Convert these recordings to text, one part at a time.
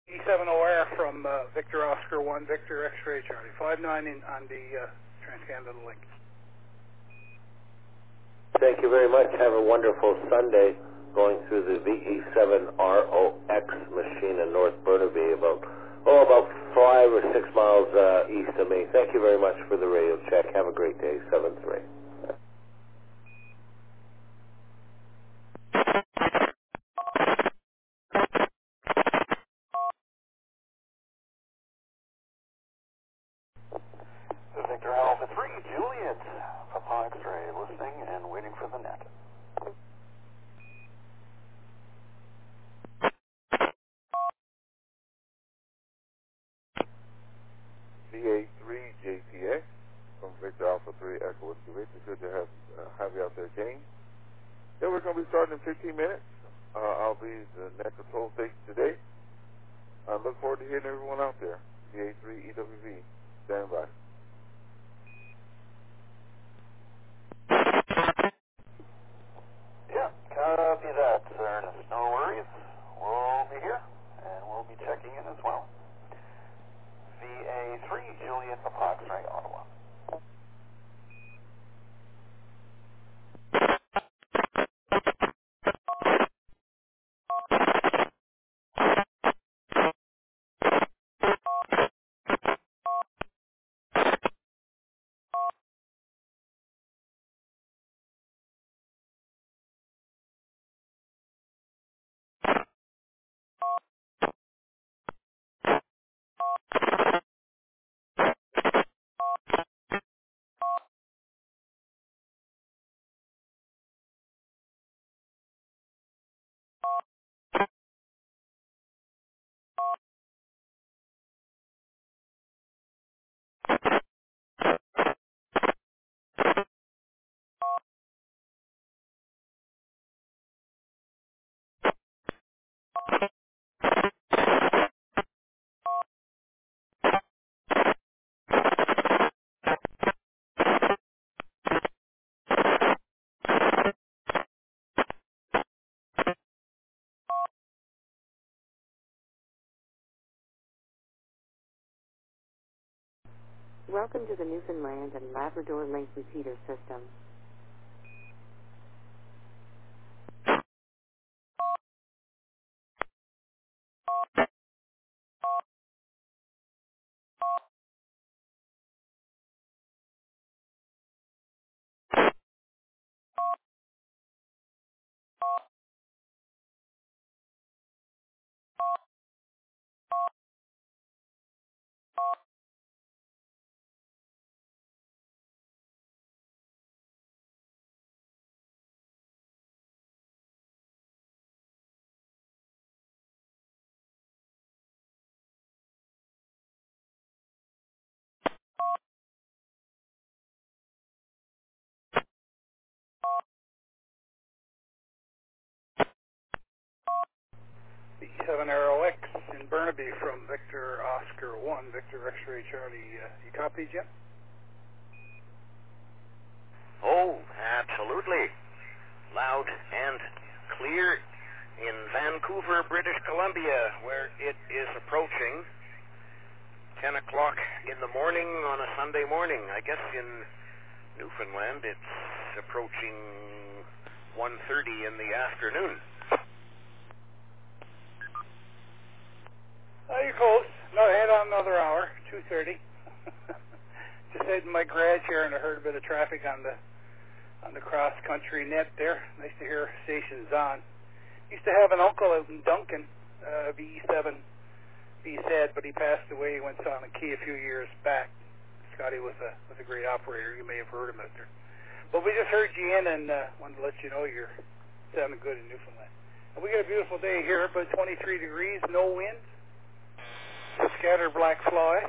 E7OR from Victor Oscar 1, Victor X-ray Charlie. 59 on the Trans-Canada link. Thank you very much. Have a wonderful Sunday going through the VE7ROX machine in North Burnaby, about 5 or 6 miles east of me. Thank you very much for the radio check. Have a great day. 7-3. Victor Alpha 3, Juliet, Papa X-ray, listening and waiting for the net. VA3JPX from Victor Alpha 3 Echo Whiskey Victor. Good to have you out there, James. Yeah, we're going to be starting in 15 minutes. I'll be the net control station today. I look forward to hearing everyone out there. VA3EWV. Stand by. Yeah, copy that, Ernest. No worries. We'll be here, and we'll be checking in as well. VA3, Juliet, Papa X-ray, Ottawa. Welcome to the Newfoundland and Labrador Link Repeater System. E7ROX in Burnaby from Victor Oscar 1, Victor X-ray Charlie. You copy, Jim? Oh, absolutely. Loud and clear in Vancouver, British Columbia, where it is approaching 10 o'clock in the morning on a Sunday morning. I guess in Newfoundland it's approaching 1:30 in the afternoon. Oh, you're close. No, head on another hour, 2:30. Just heading my garage here, and I heard a bit of traffic on the cross-country net there. Nice to hear stations on. Used to have an uncle out in Duncan, VE7, he said, but he passed away. He went on a key a few years back. Scotty was a great operator. You may have heard him out there. But we just heard you in and wanted to let you know you're sounding good in Newfoundland. And we got a beautiful day here, about 23 degrees, no wind. Scattered black fly.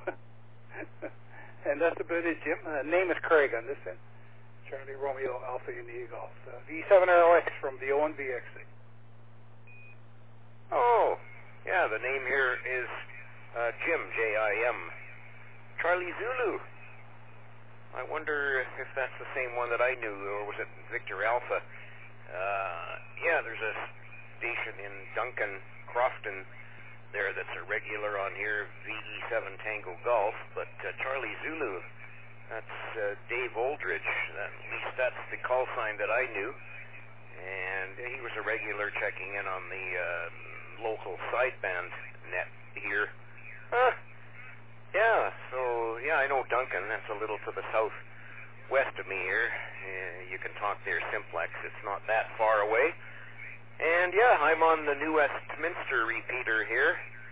And that's about it, Jim. Name is Craig on this end. Charlie Romeo Alpha India Golf. V7ROX from the O1VXC. Oh, yeah, the name here is Jim, J-I-M. Charlie Zulu. I wonder if that's the same one that I knew, or was it Victor Alpha? Yeah, there's a station in Duncan, Crofton, there that's a regular on here, VE7 Tango Golf, but Charlie Zulu, that's Dave Aldridge. At least that's the call sign that I knew. And he was a regular checking in on the local sideband net here. Yeah, so, yeah, I know Duncan. That's a little to the southwest of me here. You can talk there simplex. It's not that far away. And, yeah, I'm on the New Westminster repeater here.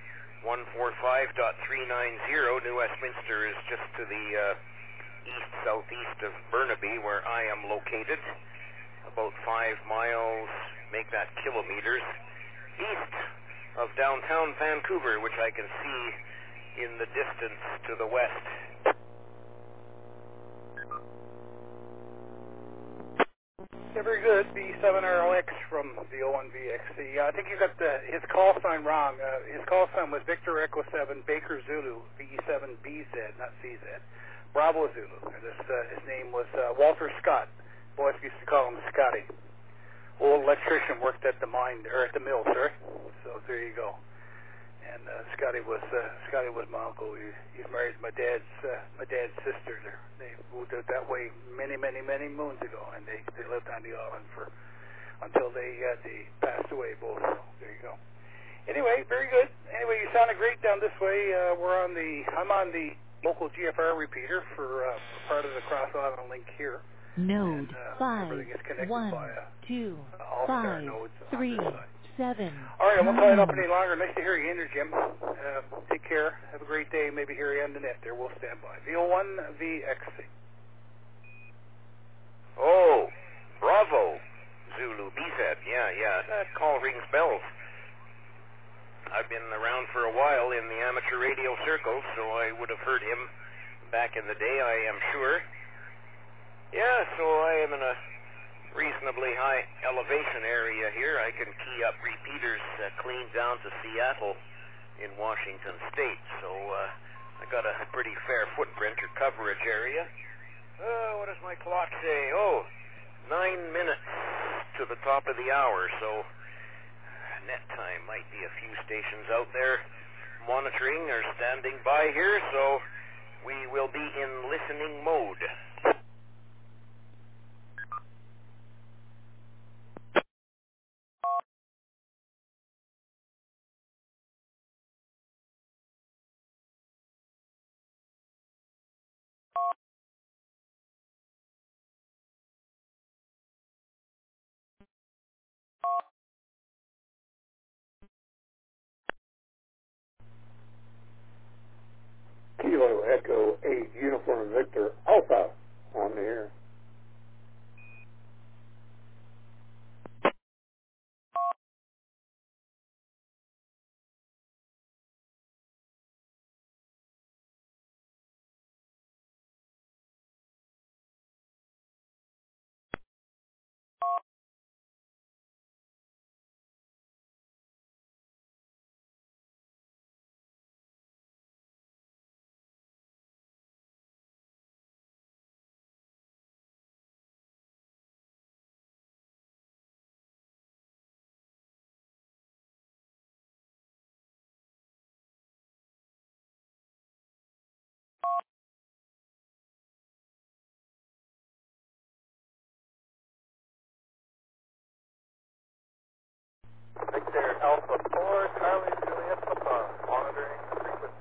145.390. New Westminster is just to the east-southeast of Burnaby, where I am located. About 5 miles, make that kilometers, east of downtown Vancouver, which I can see in the distance to the west. Yeah, very good. B7RLX from the O1VXC. I think you got his call sign wrong. His call sign was Victor Echo 7 Baker Zulu, VE7BZ, not CZ. Bravo Zulu. And his name was Walter Scott. Boys used to call him Scotty. Old electrician, worked at the mine, or at the mill, sir. So there you go. And Scotty was my uncle. He married my dad's sister. They moved out that way many moons ago, and they lived on the island until they passed away both. So there you go. Anyway, very good. Anyway, you sounded great down this way. I'm on the local GFR repeater for part of the Cross Island link here. Node and, 5, 1, 2, 5, 3, 7. All right, I won't tie it up any longer. Nice to hear you in there, Jim. Take care. Have a great day. Maybe hear you on the net there. We'll stand by. VO1VXC. Oh, Bravo, Zulu, BZ. Yeah. That call rings bells. I've been around for a while in the amateur radio circles, so I would have heard him back in the day, I am sure. Yeah, so I am in a reasonably high elevation area here. I can key up repeaters clean down to Seattle in Washington State, so I got a pretty fair footprint or coverage area. What does my clock say? 9 minutes to the top of the hour, so net time might be a few stations out there monitoring or standing by here, so we will be in listening mode. Kilo Echo 8 Uniform Victor Alpha on the air. Victor Alpha 4, Charlie Juliet Papa, monitoring frequency.